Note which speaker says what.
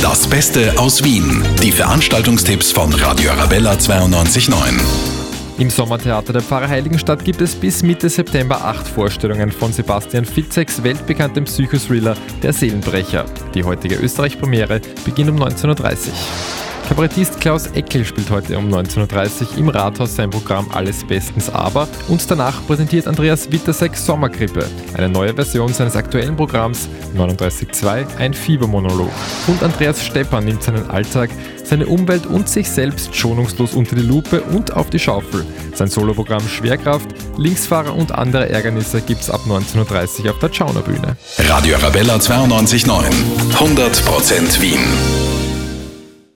Speaker 1: Das Beste aus Wien. Die Veranstaltungstipps von Radio Arabella 92.9.
Speaker 2: Im Sommertheater der Pfarrer Heiligenstadt gibt es bis Mitte September 8 Vorstellungen von Sebastian Fitzeks weltbekanntem Psychothriller Der Seelenbrecher. Die heutige Österreich-Premiere beginnt um 19.30 Uhr. Kabarettist Klaus Eckel spielt heute um 19.30 Uhr im Rathaus sein Programm Alles bestens aber und danach präsentiert Andreas Wittersek Sommerkrippe, eine neue Version seines aktuellen Programms 39.2, ein Fiebermonolog. Und Andreas Stepper nimmt seinen Alltag, seine Umwelt und sich selbst schonungslos unter die Lupe und auf die Schaufel. Sein Soloprogramm Schwerkraft, Linksfahrer und andere Ärgernisse gibt's ab 19.30 Uhr auf der Tschauner Bühne.
Speaker 1: Radio Arabella 92.9. 100% Wien.